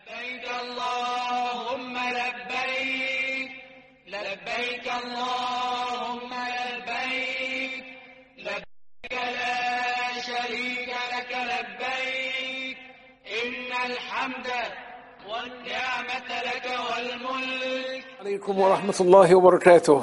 لبيك اللهم لبيك، لبيك اللهم لبيك، لبيك لا شريك لك لبيك، إن الحمد والنعمة لك والملك. عليكم ورحمة الله وبركاته.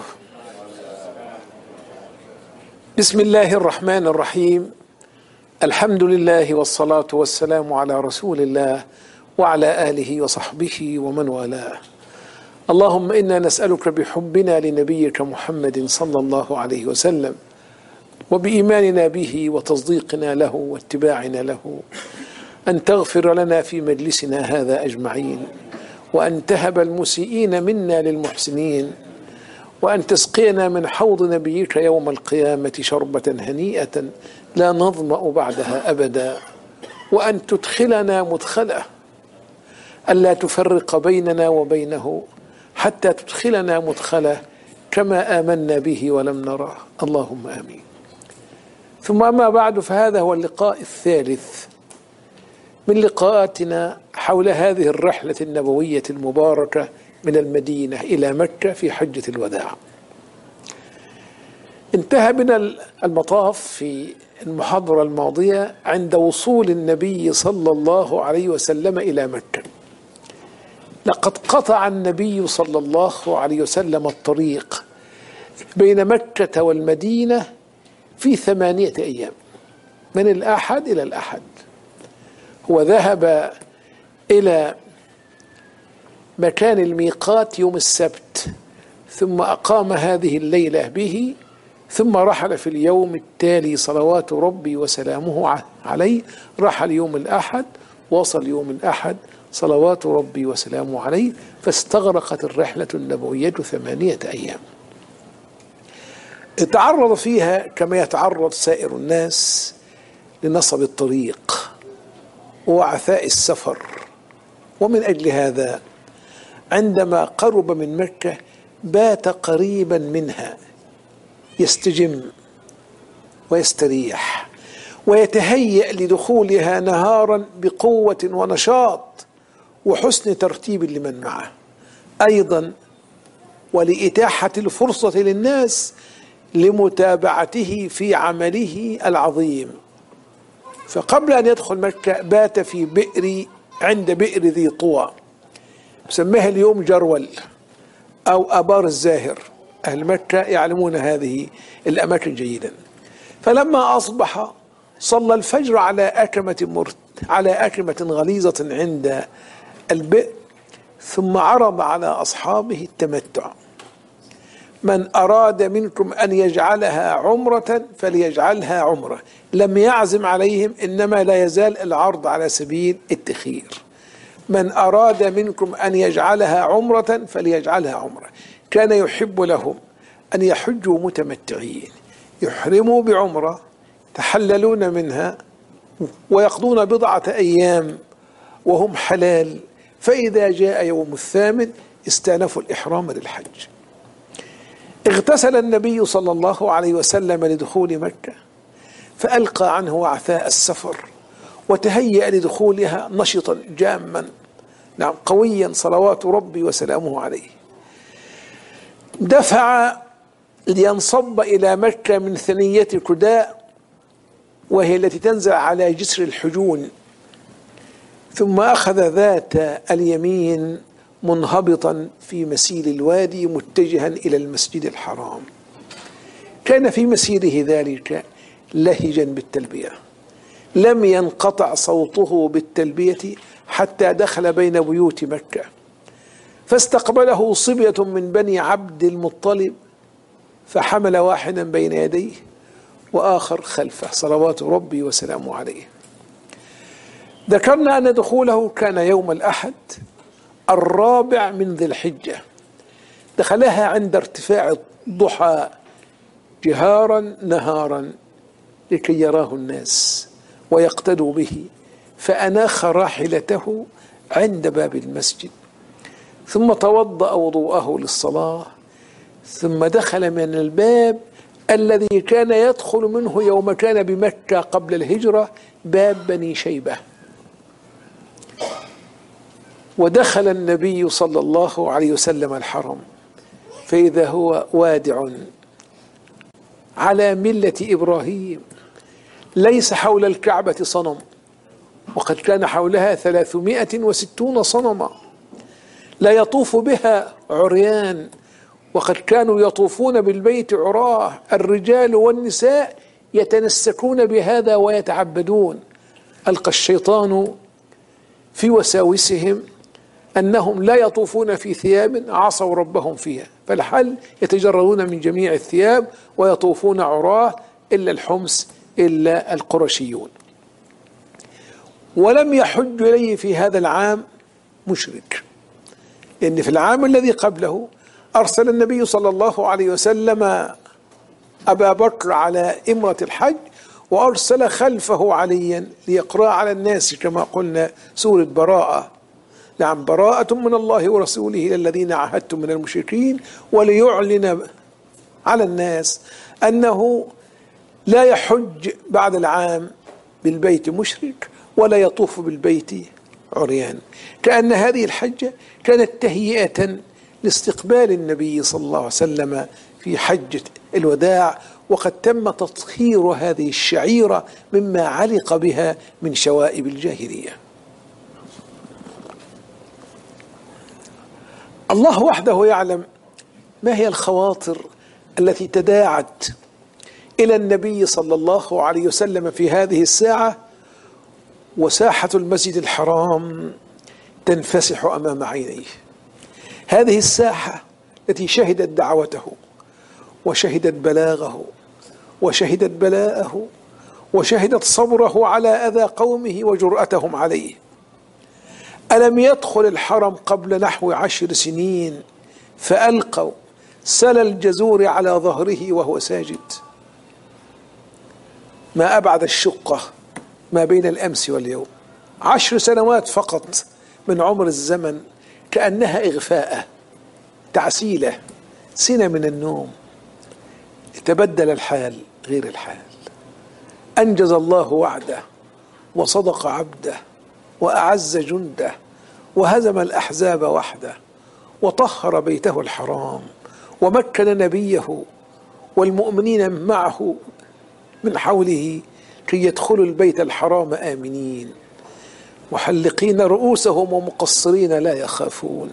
بسم الله الرحمن الرحيم. الحمد لله والصلاة والسلام على رسول الله وعلى آله وصحبه ومن والاه. اللهم إنا نسألك بحبنا لنبيك محمد صلى الله عليه وسلم وبإيماننا به وتصديقنا له واتباعنا له أن تغفر لنا في مجلسنا هذا أجمعين، وأن تهب المسيئين منا للمحسنين، وأن تسقينا من حوض نبيك يوم القيامة شربة هنيئة لا نظمأ بعدها أبدا، وأن تدخلنا مدخله ألا تفرق بيننا وبينه حتى تدخلنا مدخله كما آمنا به ولم نراه، اللهم آمين. ثم أما بعد، فهذا هو اللقاء الثالث من لقاءاتنا حول هذه الرحلة النبوية المباركة من المدينة إلى مكة في حجة الوداع. انتهى بنا المطاف في المحاضرة الماضية عند وصول النبي صلى الله عليه وسلم إلى مكة. لقد قطع النبي صلى الله عليه وسلم الطريق بين مكة والمدينة في 8 أيام، من الأحد إلى الأحد. هو ذهب إلى مكان الميقات يوم السبت، ثم أقام هذه الليلة به، ثم رحل في اليوم التالي صلوات ربي وسلامه عليه، رحل يوم الأحد، وصل يوم الأحد صلوات ربي وسلامه عليه، فاستغرقت الرحلة النبوية 8 أيام. تعرض فيها كما يتعرض سائر الناس لنصب الطريق ووعثاء السفر، ومن أجل هذا عندما قرب من مكة بات قريبا منها يستجم ويستريح ويتهيأ لدخولها نهارا بقوة ونشاط وحسن ترتيب لمن معه، أيضا ولإتاحة الفرصة للناس لمتابعته في عمله العظيم. فقبل أن يدخل مكة بات في بئر عند بئر ذي طوى، سماها اليوم جرول أو آبار الزاهر، أهل مكة يعلمون هذه الأماكن جيدا. فلما أصبح صلى الفجر على أكمة غليظة عند البئر، ثم عرض على أصحابه التمتع: من أراد منكم أن يجعلها عمرة فليجعلها عمرة. لم يعزم عليهم، إنما لا يزال العرض على سبيل التخيير. من أراد منكم أن يجعلها عمرة فليجعلها عمرة. كان يحب لهم أن يحجوا متمتعين، يحرموا بعمرة، تحللون منها ويقضون 10 أيام وهم حلال، فإذا جاء يوم الثامن استأنفوا الإحرام للحج. اغتسل النبي صلى الله عليه وسلم لدخول مكة، فألقى عنه وعثاء السفر وتهيأ لدخولها نشطا جاما، نعم قويا صلوات ربي وسلامه عليه. دفع لينصب إلى مكة من ثنية كداء، وهي التي تنزل على جسر الحجون، ثم أخذ ذات اليمين منهبطا في مسيل الوادي متجها إلى المسجد الحرام. كان في مسيره ذلك لهجا بالتلبية، لم ينقطع صوته بالتلبية حتى دخل بين بيوت مكة، فاستقبله صبية من بني عبد المطلب، فحمل واحدا بين يديه وآخر خلفه صلوات ربي وسلامه عليه. ذكرنا أن دخوله كان يوم الأحد 4 من ذي الحجة، دخلها عند ارتفاع الضحى جهارا نهارا لكي يراه الناس ويقتدوا به، فأناخ راحلته عند باب المسجد، ثم توضأ وضوءه للصلاة، ثم دخل من الباب الذي كان يدخل منه يوم كان بمكة قبل الهجرة، باب بني شيبة. ودخل النبي صلى الله عليه وسلم الحرم، فإذا هو وادع على ملة إبراهيم، ليس حول الكعبة صنم، وقد كان حولها 360 صنما لا يطوف بها عريان، وقد كانوا يطوفون بالبيت عراه، الرجال والنساء يتنسكون بهذا ويتعبدون. ألقى الشيطان في وساوسهم أنهم لا يطوفون في ثياب عصوا ربهم فيها، فالحل يتجردون من جميع الثياب ويطوفون عراه إلا الحمص إلا القرشيون. ولم يحج إليه في هذا العام مشرك، لأن في العام الذي قبله أرسل النبي صلى الله عليه وسلم أبا بكر على إمرة الحج، وأرسل خلفه عليا ليقرأ على الناس كما قلنا سورة براءة. نعم، براءة من الله ورسوله إلى الذين عاهدتم من المشركين، وليعلن على الناس أنه لا يحج بعد العام بالبيت مشرك ولا يطوف بالبيت عريان، كأن هذه الحجة كانت تهيئة لاستقبال النبي صلى الله عليه وسلم في حجة الوداع، وقد تم تطهير هذه الشعيرة مما علق بها من شوائب الجاهلية. الله وحده يعلم ما هي الخواطر التي تداعت إلى النبي صلى الله عليه وسلم في هذه الساعة، وساحة المسجد الحرام تنفسح أمام عينيه. هذه الساحة التي شهدت دعوته وشهدت بلاغه وشهدت بلاءه وشهدت صبره على أذى قومه وجرأتهم عليه. ألم يدخل الحرم قبل نحو 10 سنين فألقوا سل الجزور على ظهره وهو ساجد؟ ما أبعد الشقة ما بين الأمس واليوم، 10 سنوات فقط من عمر الزمن، كأنها إغفاء، تعسيلة، سنة من النوم. تبدل الحال غير الحال، أنجز الله وعده وصدق عبده وأعز جنده وهزم الأحزاب وحده وطهر بيته الحرام ومكن نبيه والمؤمنين معه من حوله كي يدخلوا البيت الحرام آمنين محلقين رؤوسهم ومقصرين لا يخافون.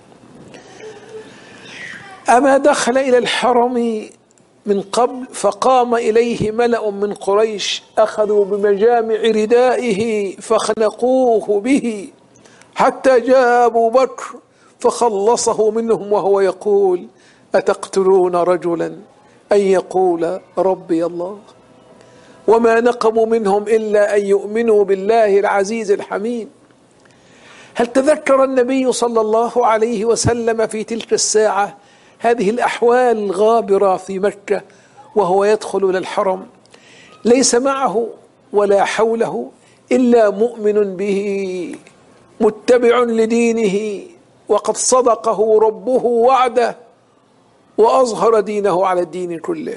أما دخل إلى الحرم من قبل فقام إليه ملأ من قريش أخذوا بمجامع ردائه فخنقوه به حتى جاء أبو بكر فخلصه منهم وهو يقول: أتقتلون رجلا أن يقول ربي الله؟ وما نقموا منهم إلا أن يؤمنوا بالله العزيز الحميد. هل تذكر النبي صلى الله عليه وسلم في تلك الساعة هذه الأحوال الغابرة في مكة وهو يدخل إلى الحرم؟ ليس معه ولا حوله إلا مؤمن به متبع لدينه، وقد صدقه ربه وعده وأظهر دينه على الدين كله.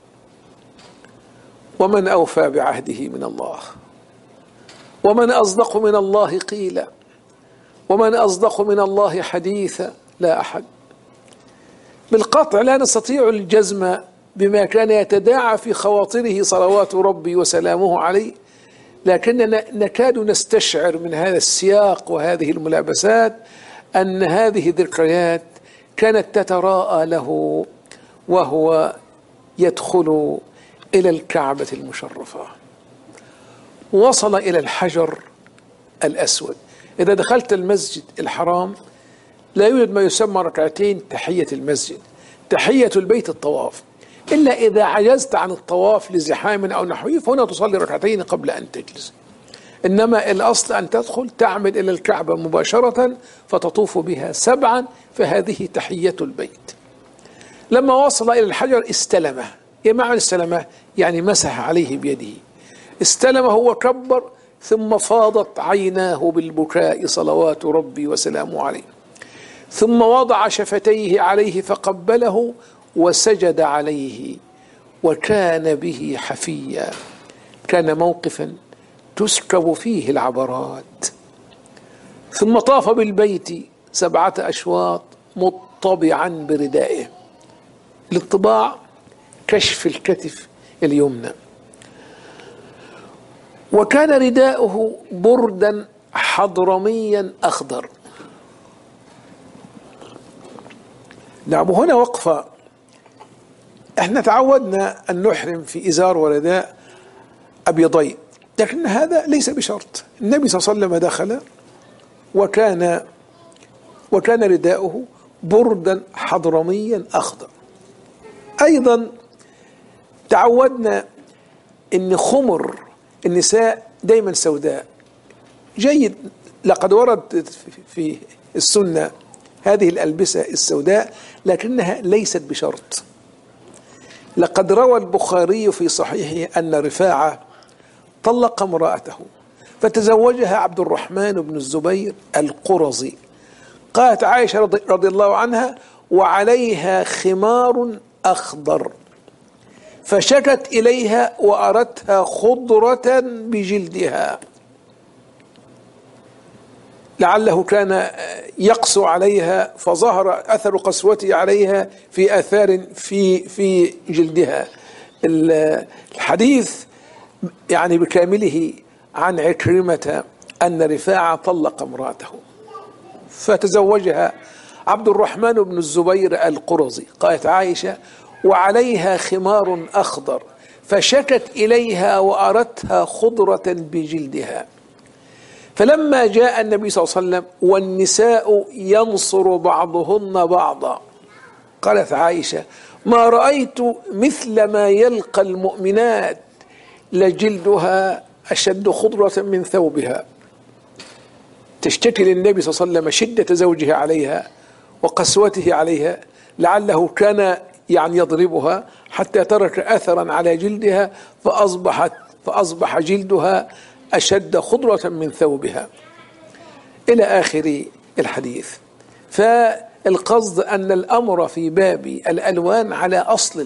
ومن أوفى بعهده من الله؟ ومن أصدق من الله قيلا؟ ومن أصدق من الله حديثا؟ لا أحد. بالقطع لا نستطيع الجزم بما كان يتداعى في خواطره صلوات ربي وسلامه عليه، لكننا نكاد نستشعر من هذا السياق وهذه الملابسات أن هذه الذكريات كانت تتراءى له وهو يدخل إلى الكعبة المشرفة. وصل إلى الحجر الأسود. إذا دخلت المسجد الحرام لا يوجد ما يسمى ركعتين تحية المسجد، تحية البيت الطواف، إلا إذا عجزت عن الطواف لزحام أو نحوه فهنا تصلي ركعتين قبل أن تجلس. إنما الأصل أن تدخل تعمد إلى الكعبة مباشرة فتطوف بها 7، فهذه تحية البيت. لما وصل إلى الحجر استلمه. إيه معنى استلمه؟ يعني مسح عليه بيده. استلمه وكبر، ثم فاضت عيناه بالبكاء صلوات ربي وسلامه عليه، ثم وضع شفتيه عليه فقبله وسجد عليه وكان به حفيا. كان موقفا تسكب فيه العبرات. ثم طاف بالبيت 7 أشواط مطبعا بردائه. الانطباع كشف الكتف اليمنى. وكان رداؤه بردا حضرميا أخضر. نعم، هنا وقفة. احنا تعودنا أن نحرم في إزار ورداء أبيضين، لكن هذا ليس بشرط. النبي صلى الله عليه وسلم دخل وكان رداؤه بردا حضرميا أخضر. أيضا تعودنا أن خمر النساء دايما سوداء. جيد، لقد ورد في السنة هذه الألبسة السوداء، لكنها ليست بشرط. لقد روى البخاري في صحيحه أن رفاعة طلق امرأته فتزوجها عبد الرحمن بن الزبير القرظي. قالت عائشة رضي الله عنها: وعليها خمار أخضر، فشكت إليها وأردتها خضرة بجلدها، لعله كان يقسو عليها فظهر أثر قسوته عليها في آثار في جلدها. الحديث يعني بكامله عن عكرمة أن رفاعة طلق امرأته فتزوجها عبد الرحمن بن الزبير القرظي. قالت عائشة: وعليها خمار أخضر، فشكت إليها وأردتها خضرة بجلدها. فلما جاء النبي صلى الله عليه وسلم والنساء ينصر بعضهن بعضا، قالت عائشة: ما رأيت مثل ما يلقى المؤمنات، لجلدها أشد خضرة من ثوبها. تشتكي للنبي صلى الله عليه وسلم شدة زوجها عليها وقسوته عليها، لعله كان يعني يضربها حتى ترك أثرا على جلدها فأصبح جلدها أشد خضرة من ثوبها، إلى آخر الحديث. فالقصد أن الأمر في باب الألوان على أصل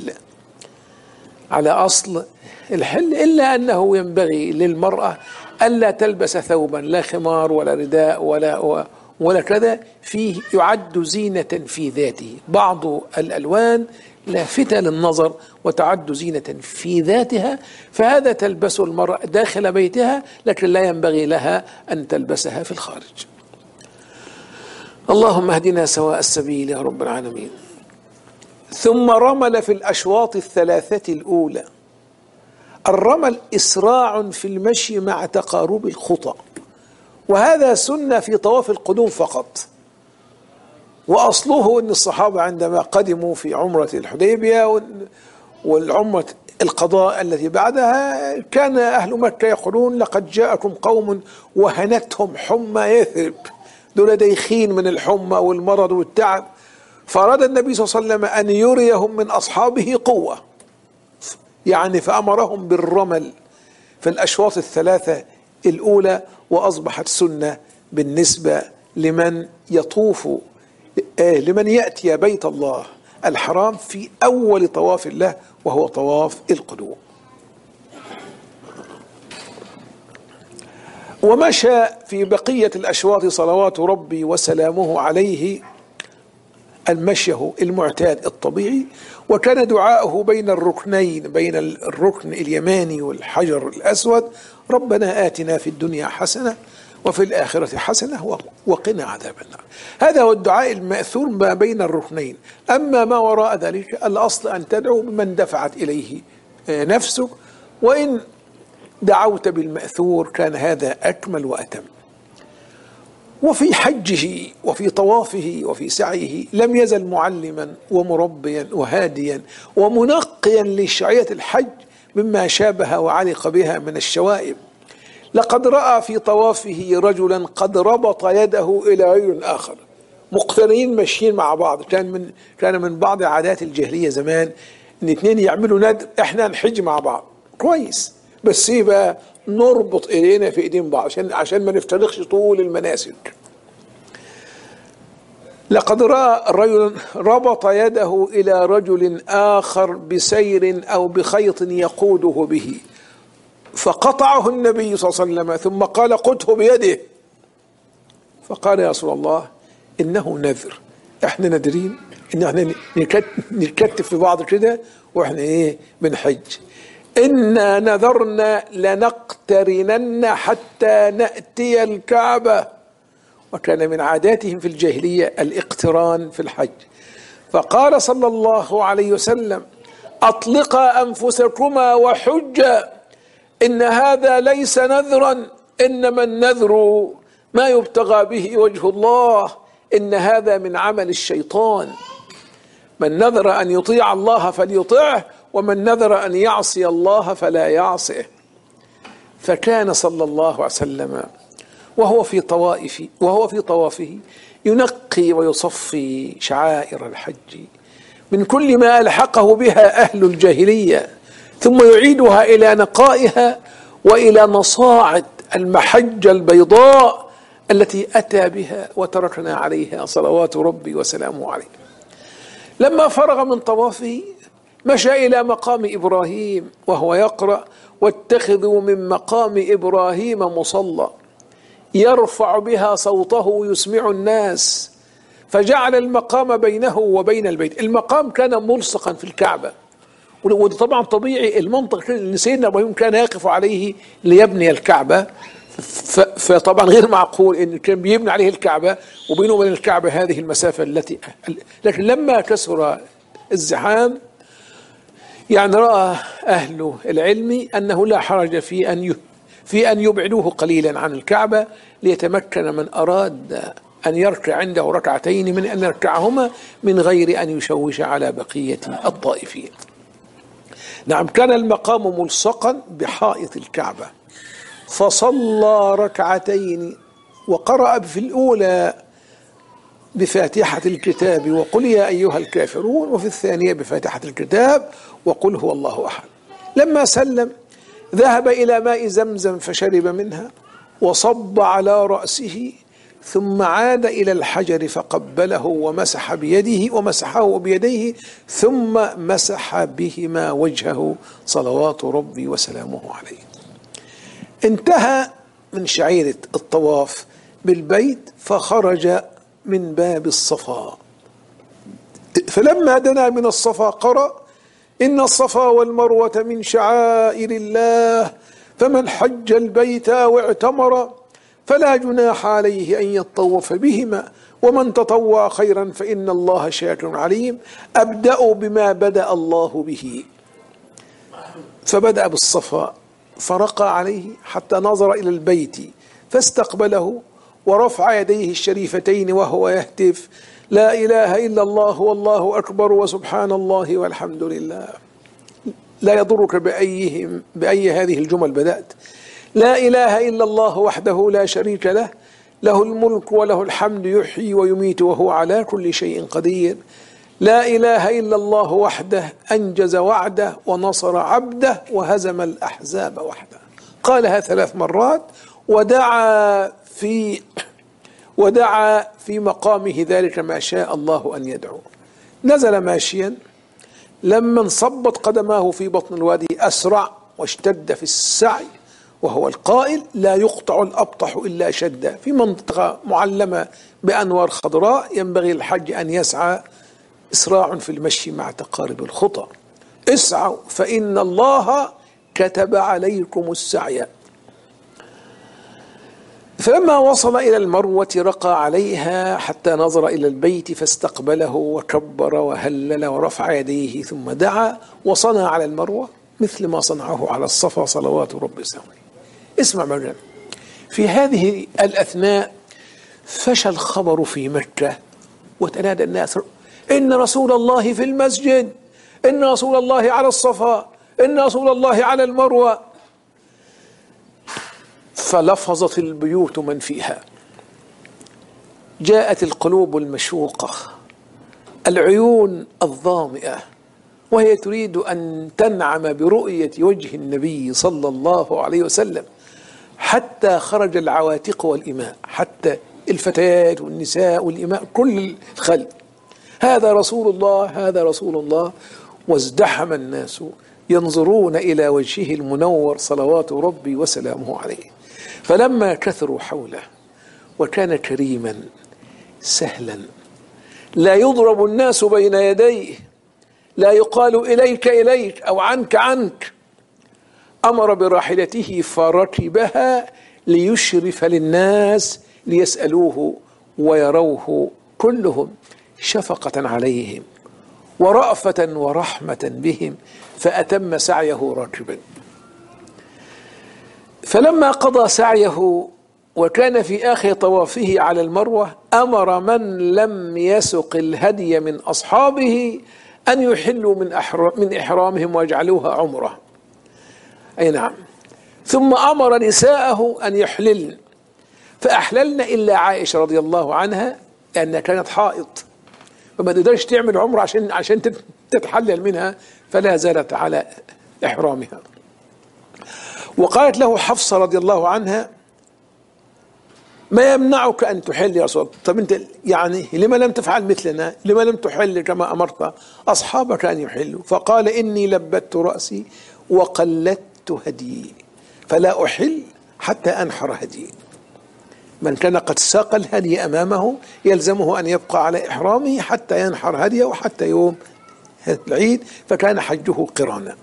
الحل، إلا أنه ينبغي للمرأة ألا تلبس ثوبا لا خمار ولا رداء ولا كذا فيه يعد زينة في ذاته. بعض الألوان لافتة للنظر وتعد زينة في ذاتها، فهذا تلبسه المرأة داخل بيتها، لكن لا ينبغي لها أن تلبسها في الخارج. اللهم اهدنا سواء السبيل يا رب العالمين. ثم رمل في الأشواط 3 الأولى. الرمل إسراع في المشي مع تقارب الخطى، وهذا سنة في طواف القدوم فقط. وأصله أن الصحابة عندما قدموا في عمرة الحديبية والعمرة القضاء التي بعدها، كان أهل مكة يقولون: لقد جاءكم قوم وهنتهم حمى يثرب، دول دايخين من الحمى والمرض والتعب. فأراد النبي صلى الله عليه وسلم أن يريهم من أصحابه قوة، يعني فأمرهم بالرمل في الأشواط 3 الأولى، وأصبحت سنة بالنسبة لمن يطوف لمن يأتي بيت الله الحرام في أول طواف له وهو طواف القدوم. ومشى في بقية الأشواط صلوات ربي وسلامه عليه المشيه المعتاد الطبيعي. وكان دعاؤه بين الركنين، بين الركن اليماني والحجر الأسود: ربنا آتنا في الدنيا حسنة وفي الآخرة حسنة وقنا عذاب النار. هذا هو الدعاء المأثور ما بين الركنين. أما ما وراء ذلك الأصل أن تدعو بمن دفعت إليه نفسك، وإن دعوت بالمأثور كان هذا أكمل وأتم. وفي حجه وفي طوافه وفي سعيه لم يزل معلما ومربيا وهاديا ومنقيا لشعية الحج مما شابه وعلق بها من الشوائب. لقد رأى في طوافه رجلا قد ربط يده إلى رجل آخر، مقترنين ماشيين مع بعض. كان من بعض عادات الجاهلية زمان ان 2 يعملوا ندر: احنا نحج مع بعض كويس، بس يبقى نربط ايدينا في ايدين بعض عشان ما نفترقش طول المناسك. لقد رأى الرجل ربط يده إلى رجل آخر بسير أو بخيط يقوده به، فقطعه النبي صلى الله عليه وسلم ثم قال: قده بيده. فقال يا رسول الله إنه نذر، احنا نادرين ان احنا نكتف في بعض كده واحنا بنحج. إنا نذرنا لنقترنن حتى نأتي الكعبة. وكان من عاداتهم في الجاهلية الاقتران في الحج. فقال صلى الله عليه وسلم أطلقا أنفسكما وحجا، إن هذا ليس نذرا، إنما النذر ما يبتغى به وجه الله، إن هذا من عمل الشيطان. من نذر أن يطيع الله فليطعه، ومن نذر أن يعصي الله فلا يعصيه. فكان صلى الله عليه وسلم وهو في طوافه ينقي ويصفي شعائر الحج من كل ما ألحقه بها أهل الجاهلية، ثم يعيدها إلى نقائها وإلى نصاعد المحجة البيضاء التي أتى بها وتركنا عليها صلوات ربي وسلامه عليه. لما فرغ من طوافه مشى إلى مقام إبراهيم وهو يقرأ واتخذوا من مقام إبراهيم مصلى، يرفع بها صوته يسمع الناس، فجعل المقام بينه وبين البيت. المقام كان ملصقا في الكعبة، وده طبعا طبيعي، المنطق اللي سيدنا إبراهيم كان يقف عليه ليبني الكعبة، فطبعا غير معقول إن كان بيبني عليه الكعبة وبينه وبين الكعبة هذه المسافة لكن لما كسر الزحام يعني رأى أهل العلم أنه لا حرج في أن يبعدوه قليلا عن الكعبة ليتمكن من أراد أن يركع عنده ركعتين من أن يركعهما من غير أن يشوش على بقية الطائفين. نعم، كان المقام ملصقا بحائط الكعبة، فصلى ركعتين وقرأ في الأولى بفاتحة الكتاب وقل يا أيها الكافرون، وفي الثانية بفاتحة الكتاب وقل هو الله أحد. لما سلم ذهب إلى ماء زمزم فشرب منها وصب على رأسه، ثم عاد إلى الحجر فقبله ومسح بيده ومسحه بيديه، ثم مسح بهما وجهه صلوات ربي وسلامه عليه. انتهى من شعيرة الطواف بالبيت فخرج من باب الصفا، فلما دنا من الصفا قرأ إن الصفا والمروة من شعائر الله، فمن حج البيت أو اعتمر فلا جناح عليه أن يطوف بهما، ومن تطوع خيرا فإن الله شاكر عليم. أبدأ بما بدأ الله به، فبدأ بالصفا فرقى عليه حتى نظر إلى البيت فاستقبله ورفع يديه الشريفتين وهو يهتف لا إله إلا الله والله أكبر وسبحان الله والحمد لله. لا يضرك بأي هذه الجمل بدأت. لا إله إلا الله وحده لا شريك له، له الملك وله الحمد يحيي ويميت وهو على كل شيء قدير. لا إله إلا الله وحده أنجز وعده ونصر عبده وهزم الأحزاب وحده. قالها 3 مرات ودعا في مقامه ذلك ما شاء الله أن يدعو. نزل ماشيا، لما انصبت قدماه في بطن الوادي أسرع واشتد في السعي، وهو القائل لا يقطع الأبطح إلا شدة. في منطقة معلمة بأنوار خضراء ينبغي الحج أن يسعى إسراع في المشي مع تقارب الخطى. اسعوا فإن الله كتب عليكم السعي. فلما وصل إلى المروة رقى عليها حتى نظر إلى البيت فاستقبله وكبر وهلل ورفع يديه، ثم دعا وصنع على المروة مثل ما صنعه على الصفا صلوات ربي وسلامه. اسمع معنا، في هذه الأثناء فشى الخبر في مكة وتنادى الناس إن رسول الله في المسجد، إن رسول الله على الصفا، إن رسول الله على المروة. فلفظت البيوت من فيها، جاءت القلوب المشوقة، العيون الظامئة، وهي تريد أن تنعم برؤية وجه النبي صلى الله عليه وسلم، حتى خرج العواتق والإماء، حتى الفتيات والنساء والإماء كل الخلق، هذا رسول الله هذا رسول الله. وازدحم الناس ينظرون إلى وجهه المنور صلوات ربي وسلامه عليه. فلما كثروا حوله وكان كريما سهلا، لا يضرب الناس بين يديه، لا يقال إليك إليك أو عنك عنك. أمر براحلته فركبها ليشرف للناس ليسألوه ويروه كلهم شفقة عليهم ورأفة ورحمة بهم، فأتم سعيه راكبا. فلما قضى سعيه وكان في آخر طوافه على المروة، أمر من لم يسق الهدي من أصحابه أن يحلوا من إحرامهم ويجعلوها عمرة. أي نعم. ثم أمر نساءه أن يحللن، فأحللن إلا عائشة رضي الله عنها لأنها كانت حائض فما تقدرش تعمل عمرة عشان تتحلل منها، فلا زالت على إحرامها. وقالت له حفصة رضي الله عنها: ما يمنعك أن تحل يا رسول الله؟ طب أنت يعني لما لم تفعل مثلنا؟ لما لم تحل كما أمرت أصحابك أن يحلوا؟ فقال: إني لبت رأسي وقلدت هدي فلا أحل حتى أنحر هدي. من كان قد ساق الهدي أمامه يلزمه أن يبقى على إحرامه حتى ينحر هديه وحتى يوم العيد، فكان حجه قرانا.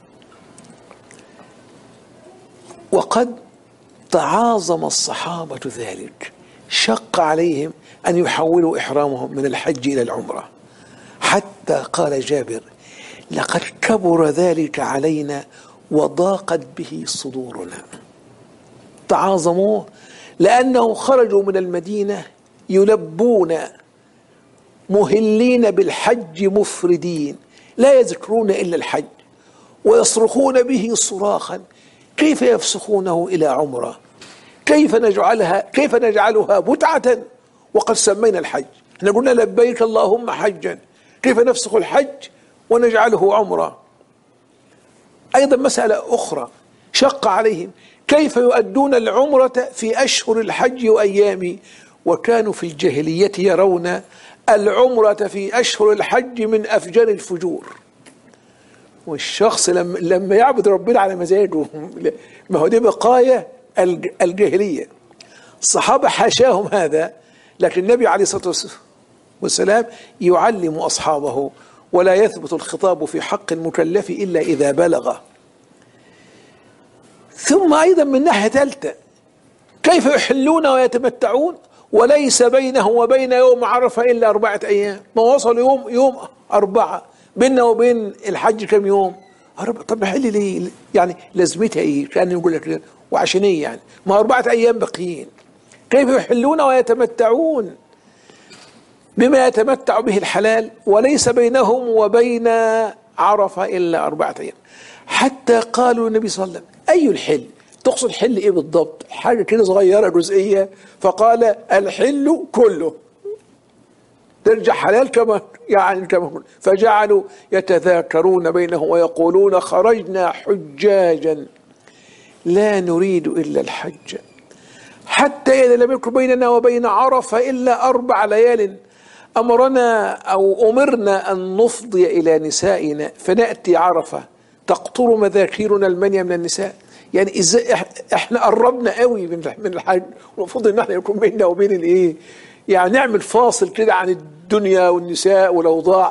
وقد تعاظم الصحابة ذلك، شق عليهم أن يحولوا إحرامهم من الحج إلى العمرة، حتى قال جابر: لقد كبر ذلك علينا وضاقت به صدورنا. تعاظموه لأنه خرجوا من المدينة يلبون مهلين بالحج مفردين لا يذكرون إلا الحج ويصرخون به صراخا: كيف يفسخونه إلى عمرة؟ كيف نجعلها متعة وقد سمينا الحج؟ احنا قلنا لبيك اللهم حجا، كيف نفسخ الحج ونجعله عمرة؟ أيضا مسألة أخرى شق عليهم: كيف يؤدون العمرة في أشهر الحج وأيامه؟ وكانوا في الجاهلية يرون العمرة في أشهر الحج من أفجر الفجور. والشخص لما يعبد ربنا على مزاجه، ما هو دي بقايا الجاهلية. الصحابة حاشاهم هذا، لكن النبي عليه الصلاة والسلام يعلم أصحابه، ولا يثبت الخطاب في حق المكلف إلا إذا بلغ. ثم أيضا من ناحية ثالثة: كيف يحلون ويتمتعون وليس بينه وبين يوم عرفة إلا 4 أيام؟ ما وصل يوم 4، بيننا وبين الحج كم يوم؟ طب حل ليه؟ يعني لازمتها ايه؟ كان يقول لك وعشان ايه يعني؟ ما 4 أيام باقيين. كيف يحلون ويتمتعون بما يتمتع به الحلال وليس بينهم وبين عرفة إلا 4 أيام؟ حتى قالوا النبي صلى الله عليه وسلم: أي الحل؟ تقصد حل ايه بالضبط؟ حاجة كده صغيرة جزئية. فقال: الحل كله، ترجع حلال كما فجعلوا يتذاكرون بينهم ويقولون: خرجنا حجاجا لا نريد إلا الحج، حتى إذا لم يكن بيننا وبين عرفة إلا 4 ليال أمرنا أن نفضي إلى نسائنا فنأتي عرفة تقطر مذاكيرنا المنية من النساء. يعني إزاي إحنا قربنا قوي من الحج، والمفروض إن إحنا يكون بيننا وبين الإيه؟ يعني نعمل فاصل كده عن الدنيا والنساء والأوضاع.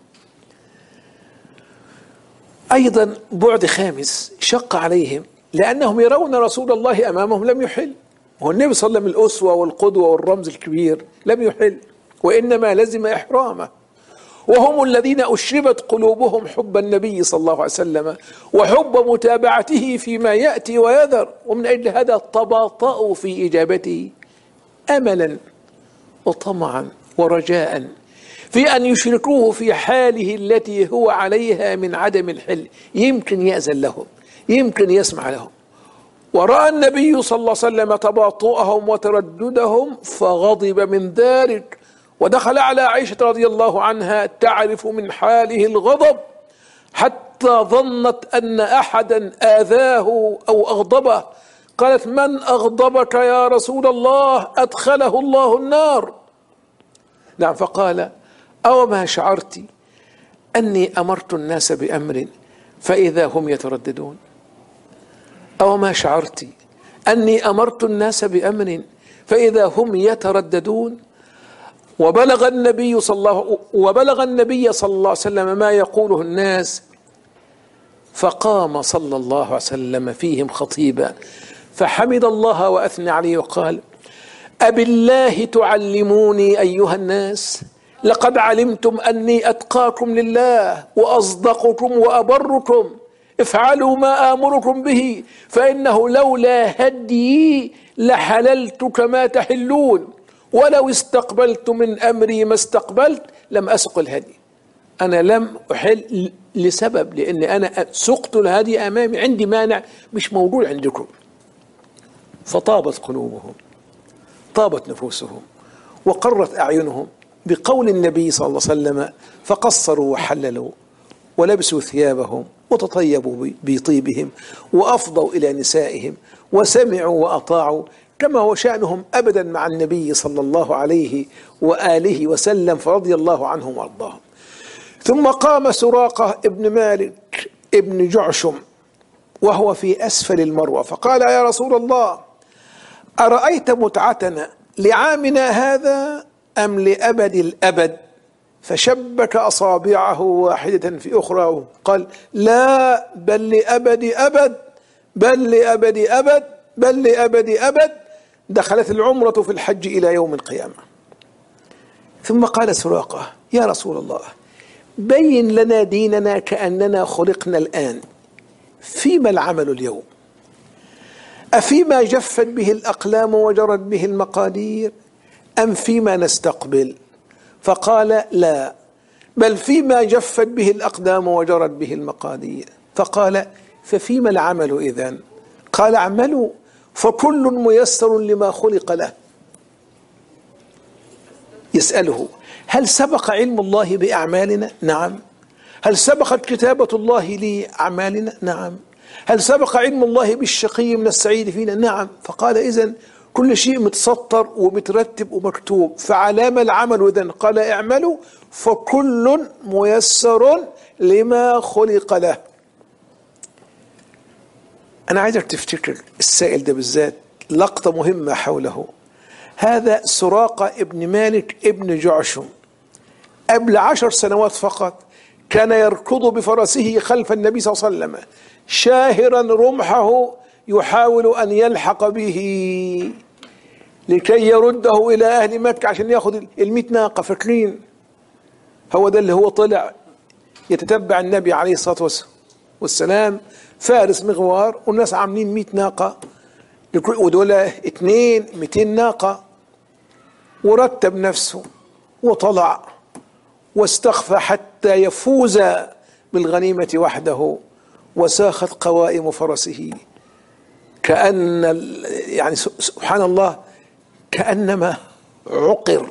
أيضا بعد خامس شق عليهم، لأنهم يرون رسول الله أمامهم لم يحل، وهو النبي صلى الله عليه وسلم الأسوة والقدوة والرمز الكبير لم يحل، وإنما لزم إحرامه، وهم الذين أشربت قلوبهم حب النبي صلى الله عليه وسلم وحب متابعته فيما يأتي ويذر، ومن أجل هذا تباطؤوا في إجابته أملا وطمعا ورجاء في أن يشركوه في حاله التي هو عليها من عدم الحل، يمكن يأذن لهم، يمكن يسمع لهم. ورأى النبي صلى الله عليه وسلم تباطؤهم وترددهم فغضب من ذلك، ودخل على عائشة رضي الله عنها تعرف من حاله الغضب، حتى ظنت أن أحدا آذاه أو أغضبه. قالت: من أغضبك يا رسول الله؟ أدخله الله النار. نعم. فقال: أو ما شعرت أني أمرت الناس بأمر فإذا هم يترددون؟ أو ما شعرت أني أمرت الناس بأمر فإذا هم يترددون. وبلغ النبي صلى الله عليه وسلم ما يقوله الناس، فقام صلى الله عليه وسلم فيهم خطيبا فحمد الله وأثنى عليه وقال: أبالله تعلموني أيها الناس؟ لقد علمتم أني أتقاكم لله وأصدقكم وأبركم، افعلوا ما آمركم به، فإنه لولا هدي لحللت كما تحلون، ولو استقبلت من أمري ما استقبلت لم أسق الهدي. أنا لم أحل لسبب، لأن أنا سقت الهدي أمامي، عندي مانع مش موجود عندكم. فطابت قلوبهم، طابت نفوسهم، وقرت أعينهم بقول النبي صلى الله عليه وسلم، فقصروا وحللوا ولبسوا ثيابهم وتطيبوا بطيبهم وأفضوا إلى نسائهم وسمعوا وأطاعوا، كما هو شأنهم أبدا مع النبي صلى الله عليه وآله وسلم، فرضي الله عنهم وأرضاهم. ثم قام سراقة ابن مالك ابن جعشم وهو في أسفل المروة فقال: يا رسول الله، أرأيت متعتنا لعامنا هذا أم لأبد الأبد؟ فشبك أصابعه واحدة في أخرى وقال: لا، بل لأبد أبد، بل لأبد أبد، بل لأبد أبد. دخلت العمرة في الحج إلى يوم القيامة. ثم قال سراقة: يا رسول الله، بين لنا ديننا كأننا خلقنا الآن، فيما العمل اليوم؟ أفيما جفت به الأقلام وجرت به المقادير، أم فيما نستقبل؟ فقال: لا، بل فيما جفت به الأقدام وجرت به المقادير. فقال: ففيما العمل إذن؟ قال: اعملوا فكل ميسر لما خلق له. يسأله: هل سبق علم الله بأعمالنا؟ نعم. هل سبقت كتابة الله لأعمالنا؟ نعم. هل سبق علم الله بالشقي من السعيد فينا؟ نعم. فقال: إذن كل شيء متسطر ومترتب ومكتوب، فعلام العمل إذن؟ قال: اعملوا فكل ميسر لما خلق له. أنا عايزك تفتكر السائل ده بالذات لقطة مهمة حوله. هذا سراقة ابن مالك ابن جعشم، قبل 10 سنوات فقط كان يركض بفرسه خلف النبي صلى الله عليه وسلم شاهرا رمحه يحاول أن يلحق به لكي يرده إلى أهل مكة عشان يأخذ 100 ناقة. فاكرين؟ هو ده اللي هو طلع يتتبع النبي عليه الصلاة والسلام، فارس مغوار، والناس عاملين 100 ناقة، ودول 200 ناقة. ورتب نفسه وطلع واستخفى حتى يفوز بالغنيمة وحده، وساخت قوائم فرسه كأن يعني سبحان الله كأنما عقر.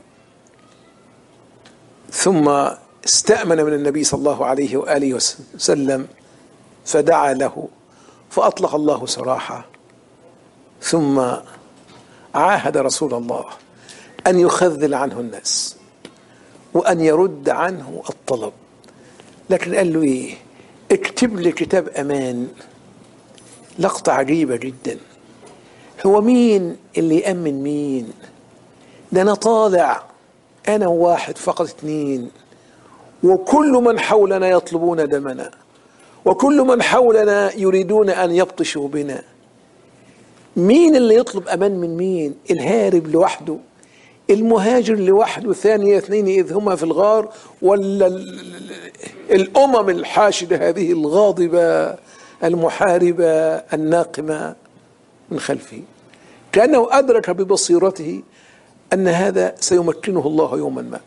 ثم استأمن من النبي صلى الله عليه وآله وسلم فدعا له فأطلق الله سراحه. ثم عاهد رسول الله أن يخذل عنه الناس وأن يرد عنه الطلب، لكن قال له إيه؟ اكتب لي كتاب أمان. لقطة عجيبة جدا. هو مين اللي يأمن مين؟ ده أنا طالع أنا واحد فقط 2، وكل من حولنا يطلبون دمنا، وكل من حولنا يريدون أن يبطشوا بنا. مين اللي يطلب أمان من مين؟ الهارب لوحده، المهاجر لوحده، ثانية 2 إذ هما في الغار، ولا الأمم الحاشدة هذه الغاضبة المحاربة الناقمة من خلفه؟ كأنه أدرك ببصيرته أن هذا سيمكنه الله يوما ما،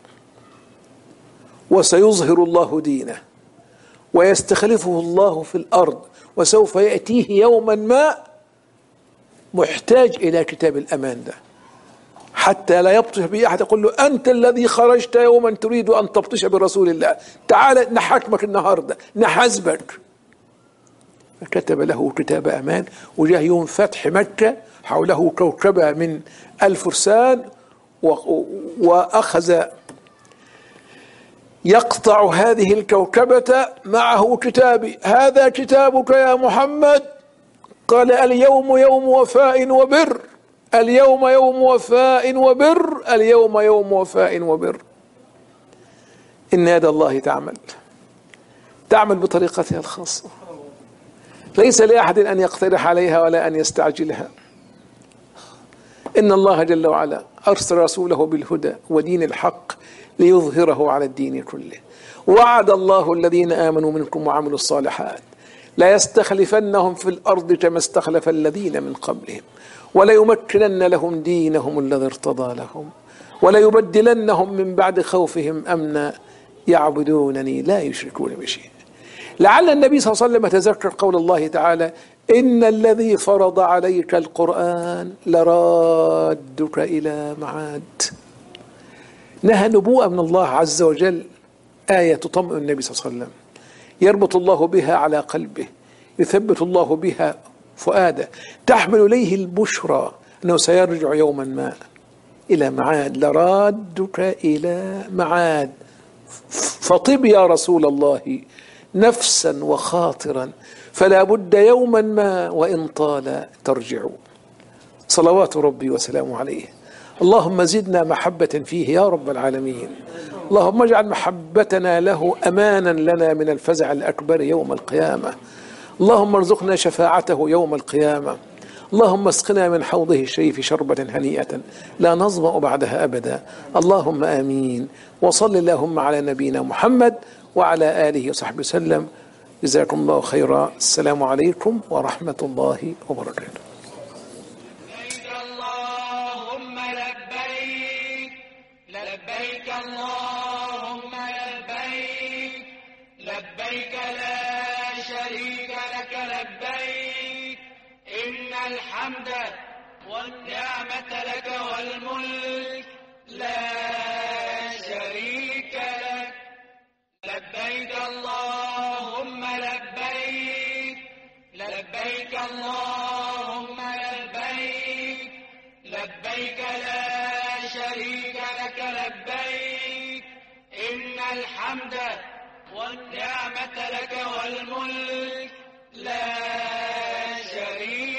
وسيظهر الله دينه، ويستخلفه الله في الأرض، وسوف يأتيه يوما ما محتاج إلى كتاب الأمان ده، حتى لا يبطش به أحد يقول له: أنت الذي خرجت يوما تريد أن تبطش برسول الله، تعال نحاكمك النهاردة، نحاسبك. فكتب له كتاب أمان، وجاء يوم فتح مكة حوله كوكبة من الفرسان، وأخذ يقطع هذه الكوكبة معه كتابي: هذا كتابك يا محمد. قال: اليوم يوم وفاء وبر، اليوم يوم وفاء وبر، اليوم يوم وفاء وبر. إن يد الله تعمل بطريقتها الخاصة، ليس لأحد أن يقترح عليها ولا أن يستعجلها. إن الله جل وعلا أرسل رسوله بالهدى ودين الحق ليظهره على الدين كله. وعد الله الذين آمنوا منكم وعملوا الصالحات لا يستخلفنهم في الأرض كما استخلف الذين من قبلهم وليمكنن لهم دينهم الذي ارتضى لهم وليبدلنهم من بعد خوفهم أمنا يعبدونني لا يشركون بشيء. لعل النبي صلى الله عليه وسلم يتذكر قول الله تعالى: إن الذي فرض عليك القرآن لرادك إلى معاد. نهى نبوءة من الله عز وجل، آية تطمئن النبي صلى الله عليه وسلم، يربط الله بها على قلبه، يثبت الله بها فؤاده، تحمل إليه البشرى أنه سيرجع يوما ما إلى معاد. لرادك إلى معاد، فطب يا رسول الله نفسا وخاطرا، فلا بد يوما ما وإن طال ترجع. صلوات ربي وسلامه عليه. اللهم زدنا محبة فيه يا رب العالمين. اللهم اجعل محبتنا له أمانا لنا من الفزع الأكبر يوم القيامة. اللهم ارزقنا شفاعته يوم القيامة. اللهم اسقنا من حوضه الشريف شربة هنيئة لا نظمأ بعدها أبدا. اللهم آمين. وصل اللهم على نبينا محمد وعلى آله وصحبه وسلم. جزاكم الله خيرا. السلام عليكم ورحمة الله وبركاته. لبيك اللهم لبيك، لبيك اللهم لبيك، لبيك لا شريك لك لبيك، إن الحمد والنعمة لك والملك لا شريك لك. لبيك اللهم لبيك، لبيك اللهم لبيك، لبيك لا شريك لك لبيك، إن الحمد والنعمة لك والملك لا شريك